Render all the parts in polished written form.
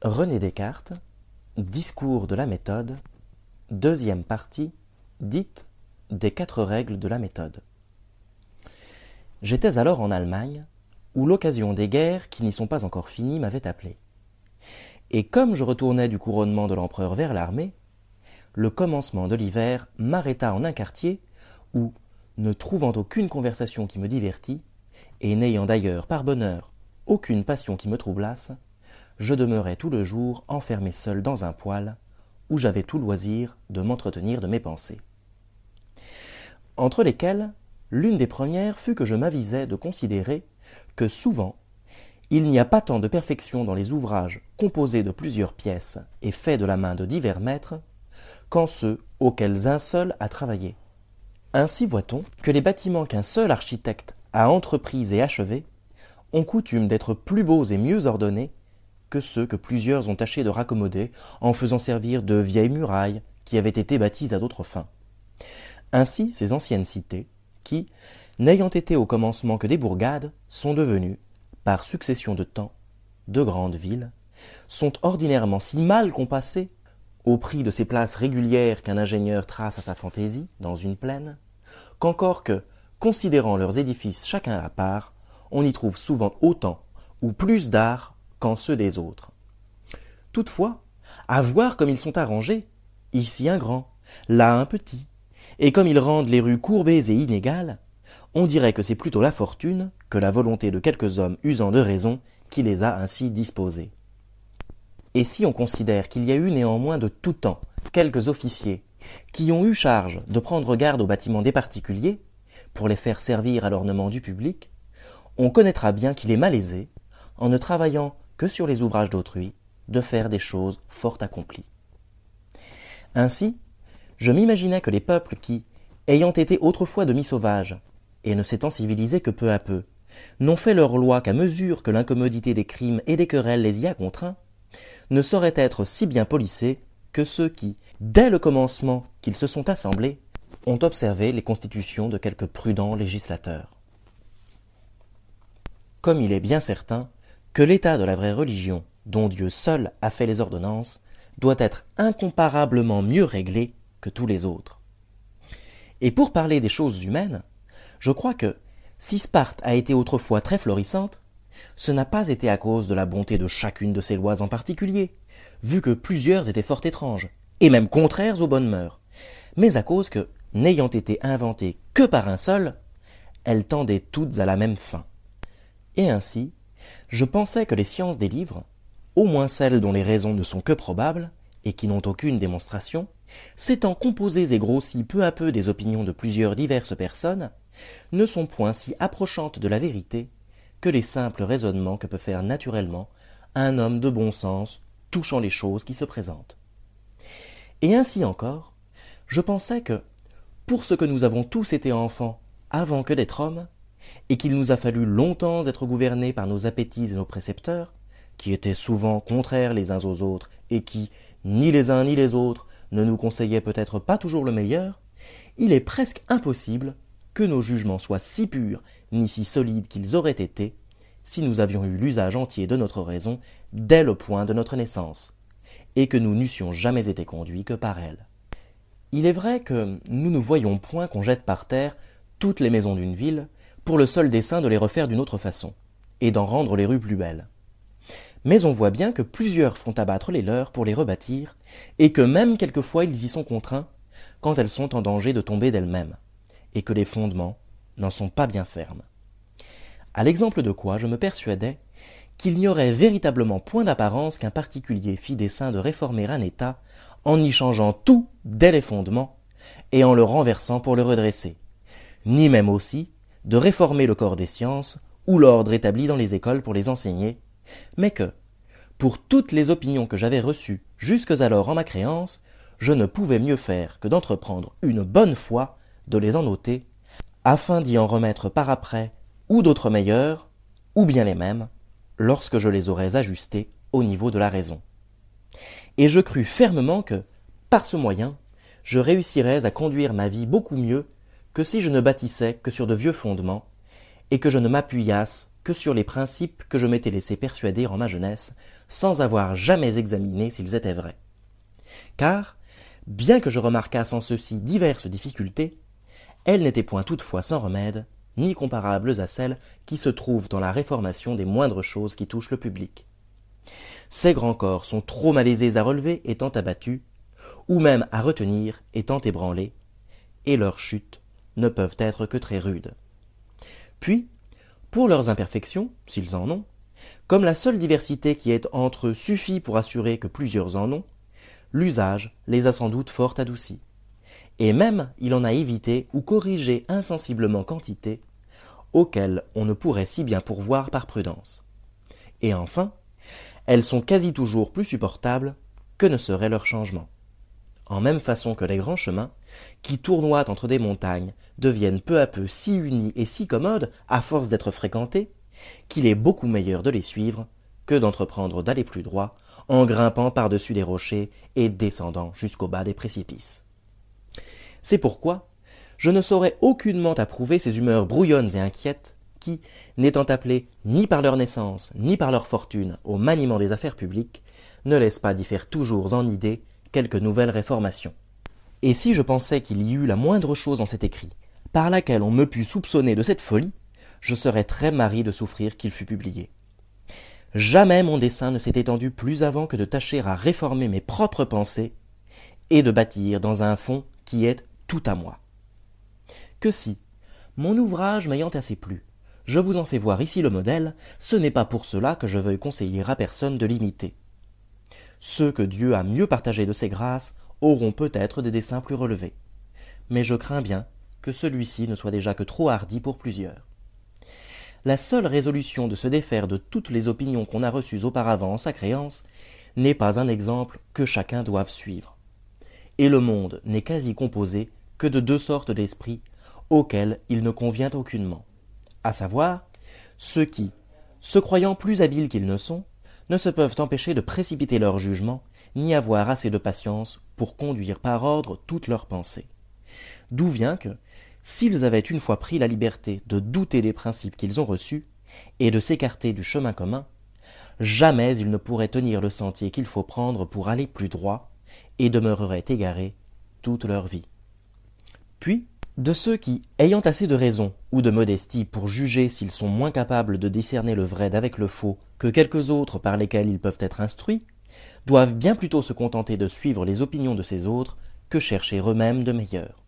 René Descartes, Discours de la méthode, deuxième partie, dite des 4 règles de la méthode. J'étais alors en Allemagne, où l'occasion des guerres qui n'y sont pas encore finies m'avait appelé. Et comme je retournais du couronnement de l'empereur vers l'armée, le commencement de l'hiver m'arrêta en un quartier où, ne trouvant aucune conversation qui me divertît, et n'ayant d'ailleurs par bonheur aucune passion qui me troublasse, je demeurais tout le jour enfermé seul dans un poêle, où j'avais tout loisir de m'entretenir de mes pensées. Entre lesquelles, l'une des premières fut que je m'avisai de considérer que souvent, il n'y a pas tant de perfection dans les ouvrages composés de plusieurs pièces et faits de la main de divers maîtres, qu'en ceux auxquels un seul a travaillé. Ainsi voit-on que les bâtiments qu'un seul architecte a entrepris et achevés ont coutume d'être plus beaux et mieux ordonnés que ceux que plusieurs ont tâché de raccommoder en faisant servir de vieilles murailles qui avaient été bâties à d'autres fins. Ainsi, ces anciennes cités, qui, n'ayant été au commencement que des bourgades, sont devenues, par succession de temps, de grandes villes, sont ordinairement si mal compassées, au prix de ces places régulières qu'un ingénieur trace à sa fantaisie dans une plaine, qu'encore que, considérant leurs édifices chacun à part, on y trouve souvent autant ou plus d'art qu'en ceux des autres. Toutefois, à voir comme ils sont arrangés, ici un grand, là un petit, et comme ils rendent les rues courbées et inégales, on dirait que c'est plutôt la fortune que la volonté de quelques hommes usant de raison qui les a ainsi disposés. Et si on considère qu'il y a eu néanmoins de tout temps quelques officiers qui ont eu charge de prendre garde aux bâtiments des particuliers, pour les faire servir à l'ornement du public, on connaîtra bien qu'il est malaisé, en ne travaillant que sur les ouvrages d'autrui, de faire des choses fort accomplies. Ainsi, je m'imaginais que les peuples qui, ayant été autrefois demi-sauvages, et ne s'étant civilisés que peu à peu, n'ont fait leur loi qu'à mesure que l'incommodité des crimes et des querelles les y a contraints, ne sauraient être si bien polissés que ceux qui, dès le commencement qu'ils se sont assemblés, ont observé les constitutions de quelques prudents législateurs. Comme il est bien certain que l'état de la vraie religion, dont Dieu seul a fait les ordonnances, doit être incomparablement mieux réglé que tous les autres. Et pour parler des choses humaines, je crois que, si Sparte a été autrefois très florissante, ce n'a pas été à cause de la bonté de chacune de ses lois en particulier, vu que plusieurs étaient fort étranges, et même contraires aux bonnes mœurs, mais à cause que, n'ayant été inventées que par un seul, elles tendaient toutes à la même fin. Et ainsi, je pensais que les sciences des livres, au moins celles dont les raisons ne sont que probables, et qui n'ont aucune démonstration, s'étant composées et grossies peu à peu des opinions de plusieurs diverses personnes, ne sont point si approchantes de la vérité que les simples raisonnements que peut faire naturellement un homme de bon sens touchant les choses qui se présentent. Et ainsi encore, je pensais que, pour ce que nous avons tous été enfants avant que d'être hommes, et qu'il nous a fallu longtemps être gouvernés par nos appétits et nos précepteurs, qui étaient souvent contraires les uns aux autres, et qui, ni les uns ni les autres, ne nous conseillaient peut-être pas toujours le meilleur, il est presque impossible que nos jugements soient si purs ni si solides qu'ils auraient été, si nous avions eu l'usage entier de notre raison dès le point de notre naissance, et que nous n'eussions jamais été conduits que par elle. Il est vrai que nous ne voyons point qu'on jette par terre toutes les maisons d'une ville pour le seul dessein de les refaire d'une autre façon, et d'en rendre les rues plus belles. Mais on voit bien que plusieurs font abattre les leurs pour les rebâtir, et que même quelquefois ils y sont contraints quand elles sont en danger de tomber d'elles-mêmes, et que les fondements n'en sont pas bien fermes. À l'exemple de quoi je me persuadais qu'il n'y aurait véritablement point d'apparence qu'un particulier fît dessein de réformer un État en y changeant tout dès les fondements, et en le renversant pour le redresser, ni même aussi de réformer le corps des sciences ou l'ordre établi dans les écoles pour les enseigner, mais que, pour toutes les opinions que j'avais reçues jusques alors en ma créance, je ne pouvais mieux faire que d'entreprendre une bonne fois de les en ôter, afin d'y en remettre par après ou d'autres meilleures, ou bien les mêmes, lorsque je les aurais ajustés au niveau de la raison. Et je crus fermement que, par ce moyen, je réussirais à conduire ma vie beaucoup mieux que si je ne bâtissais que sur de vieux fondements, et que je ne m'appuyasse que sur les principes que je m'étais laissé persuader en ma jeunesse sans avoir jamais examiné s'ils étaient vrais. Car, bien que je remarquasse en ceci diverses difficultés, elles n'étaient point toutefois sans remède, ni comparables à celles qui se trouvent dans la réformation des moindres choses qui touchent le public. Ces grands corps sont trop malaisés à relever étant abattus, ou même à retenir étant ébranlés, et leurs chutes ne peuvent être que très rudes. Puis, pour leurs imperfections, s'ils en ont, comme la seule diversité qui est entre eux suffit pour assurer que plusieurs en ont, l'usage les a sans doute fort adoucis. Et même il en a évité ou corrigé insensiblement quantité, auxquelles on ne pourrait si bien pourvoir par prudence. Et enfin, elles sont quasi toujours plus supportables que ne serait leur changement. En même façon que les grands chemins, qui tournoient entre des montagnes, deviennent peu à peu si unis et si commodes, à force d'être fréquentés, qu'il est beaucoup meilleur de les suivre que d'entreprendre d'aller plus droit, en grimpant par-dessus les rochers et descendant jusqu'au bas des précipices. C'est pourquoi je ne saurais aucunement approuver ces humeurs brouillonnes et inquiètes qui, n'étant appelées ni par leur naissance ni par leur fortune au maniement des affaires publiques, ne laissent pas d'y faire toujours en idée quelques nouvelles réformations. Et si je pensais qu'il y eût la moindre chose en cet écrit, par laquelle on me pût soupçonner de cette folie, je serais très marri de souffrir qu'il fût publié. Jamais mon dessein ne s'est étendu plus avant que de tâcher à réformer mes propres pensées et de bâtir dans un fond qui est tout à moi. Que si, mon ouvrage m'ayant assez plu, je vous en fais voir ici le modèle, ce n'est pas pour cela que je veuille conseiller à personne de l'imiter. Ceux que Dieu a mieux partagé de ses grâces auront peut-être des desseins plus relevés, mais je crains bien que celui-ci ne soit déjà que trop hardi pour plusieurs. La seule résolution de se défaire de toutes les opinions qu'on a reçues auparavant en sa créance n'est pas un exemple que chacun doive suivre. Et le monde n'est quasi composé que de deux sortes d'esprits auxquels il ne convient aucunement, à savoir ceux qui, se croyant plus habiles qu'ils ne sont, ne se peuvent empêcher de précipiter leur jugement, ni avoir assez de patience pour conduire par ordre toutes leurs pensées. D'où vient que, s'ils avaient une fois pris la liberté de douter des principes qu'ils ont reçus, et de s'écarter du chemin commun, jamais ils ne pourraient tenir le sentier qu'il faut prendre pour aller plus droit, et demeureraient égarés toute leur vie. Puis, de ceux qui, ayant assez de raison ou de modestie pour juger s'ils sont moins capables de discerner le vrai d'avec le faux que quelques autres par lesquels ils peuvent être instruits, doivent bien plutôt se contenter de suivre les opinions de ces autres que chercher eux-mêmes de meilleures.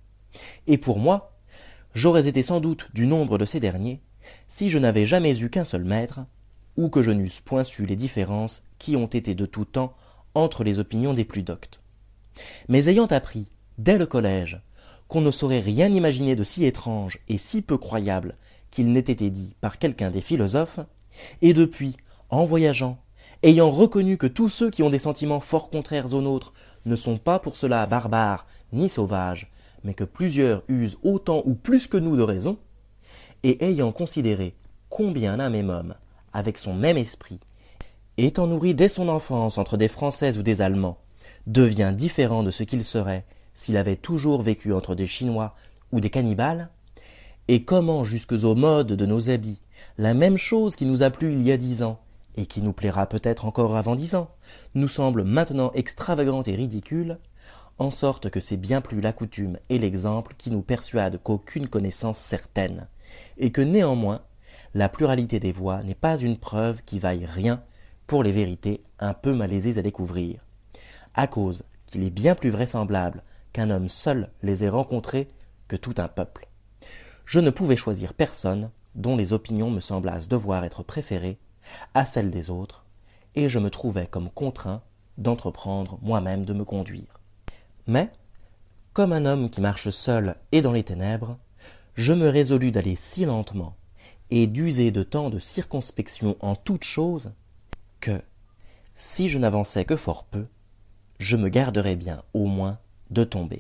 Et pour moi, j'aurais été sans doute du nombre de ces derniers si je n'avais jamais eu qu'un seul maître, ou que je n'eusse point su les différences qui ont été de tout temps entre les opinions des plus doctes. Mais ayant appris, dès le collège, qu'on ne saurait rien imaginer de si étrange et si peu croyable qu'il n'ait été dit par quelqu'un des philosophes, et depuis, en voyageant, ayant reconnu que tous ceux qui ont des sentiments fort contraires aux nôtres ne sont pas pour cela barbares ni sauvages, mais que plusieurs usent autant ou plus que nous de raison, et ayant considéré combien un même homme, avec son même esprit, étant nourri dès son enfance entre des Français ou des Allemands, devient différent de ce qu'il serait s'il avait toujours vécu entre des Chinois ou des cannibales, et comment jusques aux modes de nos habits, la même chose qui nous a plu il y a 10 ans, et qui nous plaira peut-être encore avant 10 ans, nous semble maintenant extravagante et ridicule, en sorte que c'est bien plus la coutume et l'exemple qui nous persuadent qu'aucune connaissance certaine, et que néanmoins, la pluralité des voix n'est pas une preuve qui vaille rien pour les vérités un peu malaisées à découvrir, à cause qu'il est bien plus vraisemblable qu'un homme seul les ait rencontrées que tout un peuple. Je ne pouvais choisir personne dont les opinions me semblassent devoir être préférées à celles des autres, et je me trouvais comme contraint d'entreprendre moi-même de me conduire. Mais, comme un homme qui marche seul et dans les ténèbres, je me résolus d'aller si lentement et d'user de tant de circonspection en toutes choses que, si je n'avançais que fort peu, je me garderais bien au moins de tomber.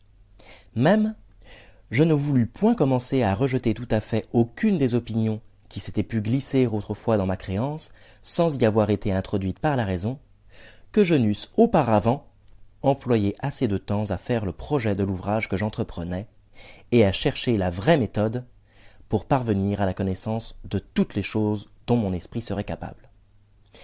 Même, je ne voulus point commencer à rejeter tout à fait aucune des opinions qui s'étaient pu glisser autrefois dans ma créance sans y avoir été introduite par la raison, que je n'eusse auparavant employé assez de temps à faire le projet de l'ouvrage que j'entreprenais et à chercher la vraie méthode pour parvenir à la connaissance de toutes les choses dont mon esprit serait capable.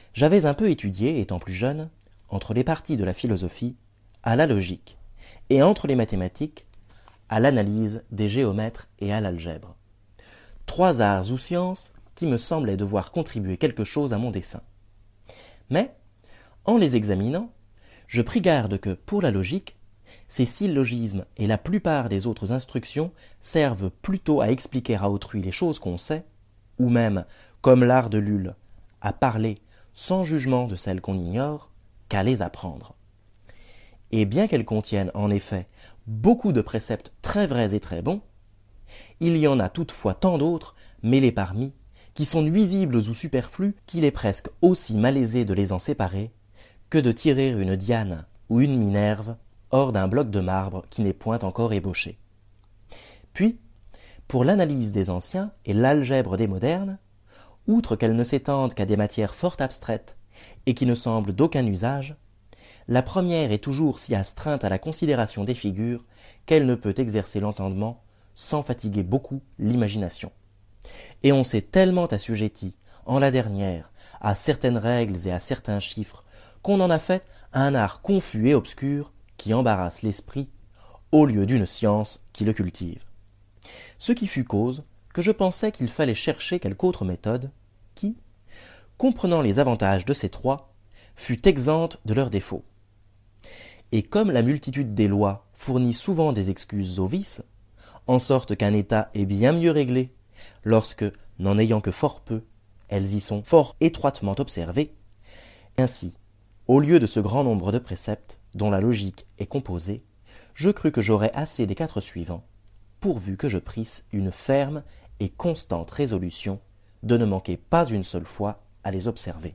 j'avais un peu étudié, étant plus jeune, entre les parties de la philosophie à la logique, et entre les mathématiques à l'analyse des géomètres et à l'algèbre. 3 arts ou sciences qui me semblaient devoir contribuer quelque chose à mon dessein. Mais, en les examinant, je pris garde que, pour la logique, ces syllogismes et la plupart des autres instructions servent plutôt à expliquer à autrui les choses qu'on sait, ou même, comme l'art de Lulle, à parler sans jugement de celles qu'on ignore, qu'à les apprendre. Et bien qu'elles contiennent en effet beaucoup de préceptes très vrais et très bons, il y en a toutefois tant d'autres, mêlés parmi, qui sont nuisibles ou superflus qu'il est presque aussi malaisé de les en séparer que de tirer une Diane ou une Minerve hors d'un bloc de marbre qui n'est point encore ébauché. Puis, pour l'analyse des anciens et l'algèbre des modernes, outre qu'elles ne s'étendent qu'à des matières fort abstraites et qui ne semblent d'aucun usage, la première est toujours si astreinte à la considération des figures qu'elle ne peut exercer l'entendement sans fatiguer beaucoup l'imagination. Et on s'est tellement assujetti, en la dernière, à certaines règles et à certains chiffres, qu'on en a fait un art confus et obscur qui embarrasse l'esprit au lieu d'une science qui le cultive. Ce qui fut cause que je pensais qu'il fallait chercher quelque autre méthode qui, comprenant les avantages de ces 3, fût exempte de leurs défauts. Et comme la multitude des lois fournit souvent des excuses aux vices, en sorte qu'un État est bien mieux réglé lorsque, n'en ayant que fort peu, elles y sont fort étroitement observées, ainsi, au lieu de ce grand nombre de préceptes dont la logique est composée, je crus que j'aurais assez des 4 suivants, pourvu que je prisse une ferme et constante résolution de ne manquer pas une seule fois à les observer.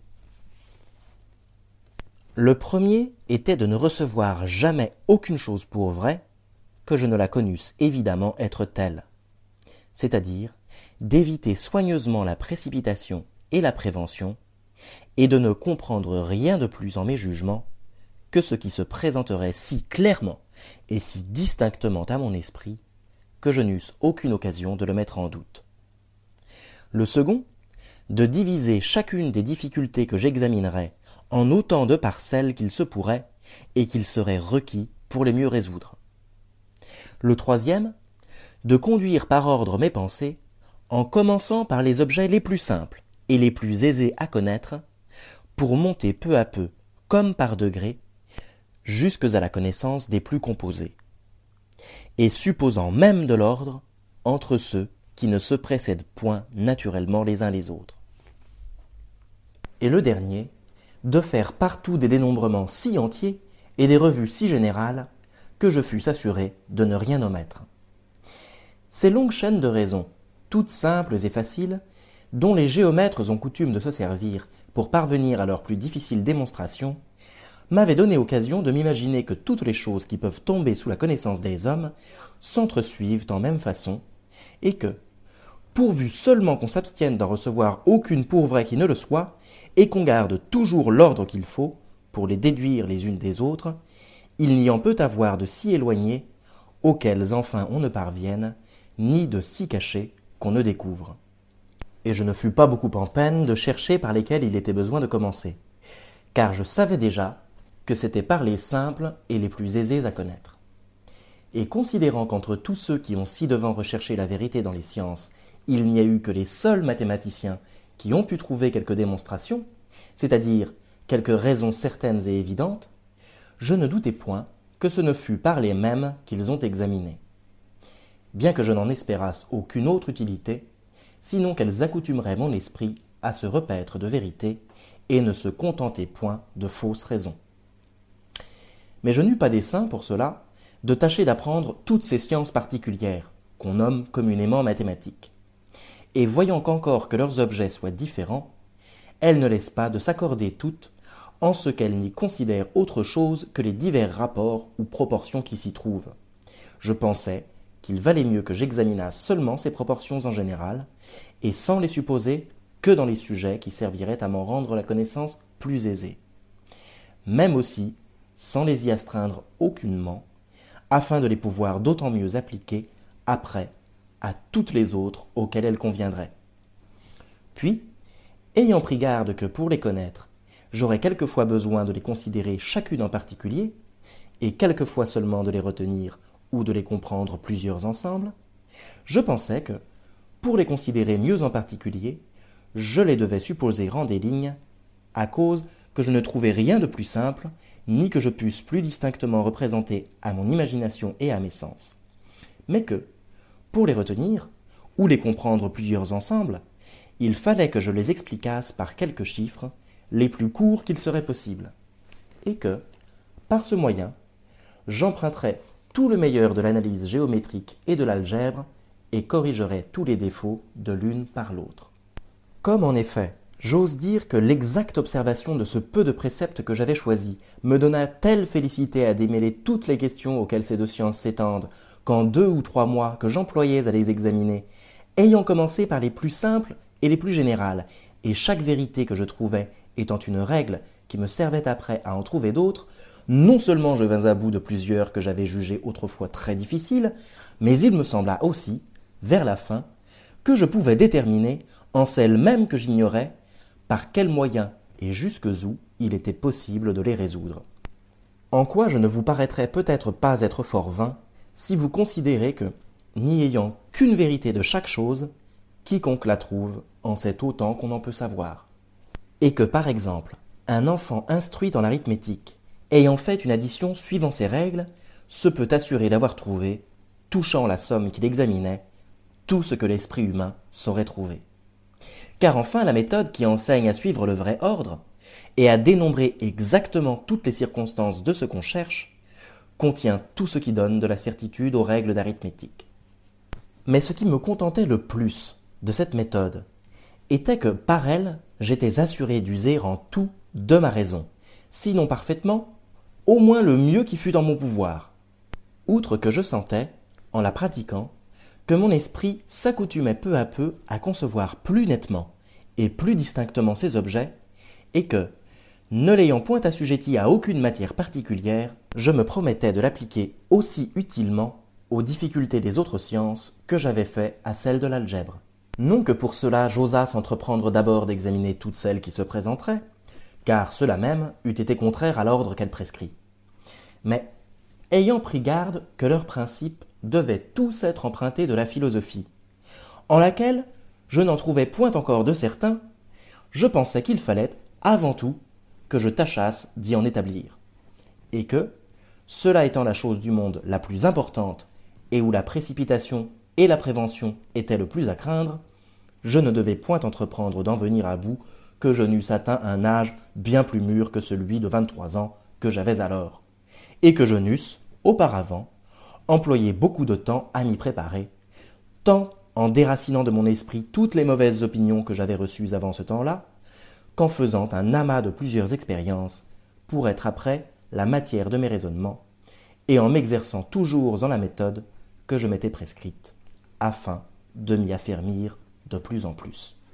Le premier était de ne recevoir jamais aucune chose pour vraie, que je ne la connusse évidemment être telle, c'est-à-dire d'éviter soigneusement la précipitation et la prévention, et de ne comprendre rien de plus en mes jugements que ce qui se présenterait si clairement et si distinctement à mon esprit que je n'eusse aucune occasion de le mettre en doute. Le second, de diviser chacune des difficultés que j'examinerais en autant de parcelles qu'il se pourrait et qu'il serait requis pour les mieux résoudre. Le troisième, de conduire par ordre mes pensées en commençant par les objets les plus simples et les plus aisés à connaître, pour monter peu à peu, comme par degrés, jusques à la connaissance des plus composés, et supposant même de l'ordre entre ceux qui ne se précèdent point naturellement les uns les autres. Et le dernier, de faire partout des dénombrements si entiers et des revues si générales que je fusse assuré de ne rien omettre. Ces longues chaînes de raisons, toutes simples et faciles, dont les géomètres ont coutume de se servir pour parvenir à leurs plus difficiles démonstrations, m'avaient donné occasion de m'imaginer que toutes les choses qui peuvent tomber sous la connaissance des hommes s'entresuivent en même façon, et que, pourvu seulement qu'on s'abstienne d'en recevoir aucune pour vraie qui ne le soit, et qu'on garde toujours l'ordre qu'il faut, pour les déduire les unes des autres, il n'y en peut avoir de si éloignés, auxquels enfin on ne parvienne, ni de si cachés qu'on ne découvre. Et je ne fus pas beaucoup en peine de chercher par lesquels il était besoin de commencer, car je savais déjà que c'était par les simples et les plus aisés à connaître. Et considérant qu'entre tous ceux qui ont ci-devant recherché la vérité dans les sciences, il n'y a eu que les seuls mathématiciens qui ont pu trouver quelques démonstrations, c'est-à-dire quelques raisons certaines et évidentes, je ne doutais point que ce ne fût par les mêmes qu'ils ont examiné. Bien que je n'en espérasse aucune autre utilité, sinon qu'elles accoutumeraient mon esprit à se repaître de vérité et ne se contenter point de fausses raisons. Mais je n'eus pas dessein, pour cela, de tâcher d'apprendre toutes ces sciences particulières, qu'on nomme communément mathématiques. Et voyant qu'encore que leurs objets soient différents, elles ne laissent pas de s'accorder toutes, en ce qu'elles n'y considèrent autre chose que les divers rapports ou proportions qui s'y trouvent. Je pensais qu'il valait mieux que j'examinasse seulement ces proportions en général, et sans les supposer que dans les sujets qui serviraient à m'en rendre la connaissance plus aisée. Même aussi, sans les y astreindre aucunement, afin de les pouvoir d'autant mieux appliquer après à toutes les autres auxquelles elles conviendraient. Puis, ayant pris garde que pour les connaître, j'aurai quelquefois besoin de les considérer chacune en particulier, et quelquefois seulement de les retenir ou de les comprendre plusieurs ensemble, je pensais que, pour les considérer mieux en particulier, je les devais supposer en des lignes, à cause que je ne trouvais rien de plus simple, ni que je pusse plus distinctement représenter à mon imagination et à mes sens. Mais que, pour les retenir, ou les comprendre plusieurs ensemble, il fallait que je les expliquasse par quelques chiffres, les plus courts qu'il serait possible, et que, par ce moyen, j'emprunterais tout le meilleur de l'analyse géométrique et de l'algèbre et corrigerais tous les défauts de l'une par l'autre. Comme en effet, j'ose dire que l'exacte observation de ce peu de préceptes que j'avais choisis me donna telle félicité à démêler toutes les questions auxquelles ces deux sciences s'étendent, qu'en 2 ou 3 mois que j'employais à les examiner, ayant commencé par les plus simples et les plus générales, et chaque vérité que je trouvais étant une règle qui me servait après à en trouver d'autres, non seulement je vins à bout de plusieurs que j'avais jugées autrefois très difficiles, mais il me sembla aussi, vers la fin, que je pouvais déterminer, en celles mêmes que j'ignorais, par quels moyens et jusque-où il était possible de les résoudre. En quoi je ne vous paraîtrai peut-être pas être fort vain, si vous considérez que, n'y ayant qu'une vérité de chaque chose, quiconque la trouve en sait autant qu'on en peut savoir. Et que, par exemple, un enfant instruit en arithmétique, ayant fait une addition suivant ses règles, se peut assurer d'avoir trouvé, touchant la somme qu'il examinait, tout ce que l'esprit humain saurait trouver. Car enfin la méthode qui enseigne à suivre le vrai ordre, et à dénombrer exactement toutes les circonstances de ce qu'on cherche, contient tout ce qui donne de la certitude aux règles d'arithmétique. Mais ce qui me contentait le plus de cette méthode était que par elle, j'étais assuré d'user en tout de ma raison, sinon parfaitement, au moins le mieux qui fût en mon pouvoir. Outre que je sentais, en la pratiquant, que mon esprit s'accoutumait peu à peu à concevoir plus nettement et plus distinctement ces objets, et que, ne l'ayant point assujetti à aucune matière particulière, je me promettais de l'appliquer aussi utilement aux difficultés des autres sciences que j'avais fait à celles de l'algèbre. Non que pour cela j'osasse entreprendre d'abord d'examiner toutes celles qui se présenteraient, car cela même eût été contraire à l'ordre qu'elle prescrit. Mais, ayant pris garde que leurs principes devaient tous être empruntés de la philosophie, en laquelle je n'en trouvais point encore de certain, je pensais qu'il fallait, avant tout, que je tâchasse d'y en établir, et que, cela étant la chose du monde la plus importante, et où la précipitation et la prévention étaient le plus à craindre, je ne devais point entreprendre d'en venir à bout que je n'eusse atteint un âge bien plus mûr que celui de 23 ans que j'avais alors, et que je n'eusse, auparavant, employé beaucoup de temps à m'y préparer, tant en déracinant de mon esprit toutes les mauvaises opinions que j'avais reçues avant ce temps-là, qu'en faisant un amas de plusieurs expériences pour être après la matière de mes raisonnements, et en m'exerçant toujours en la méthode que je m'étais prescrite, afin de m'y affermir de plus en plus.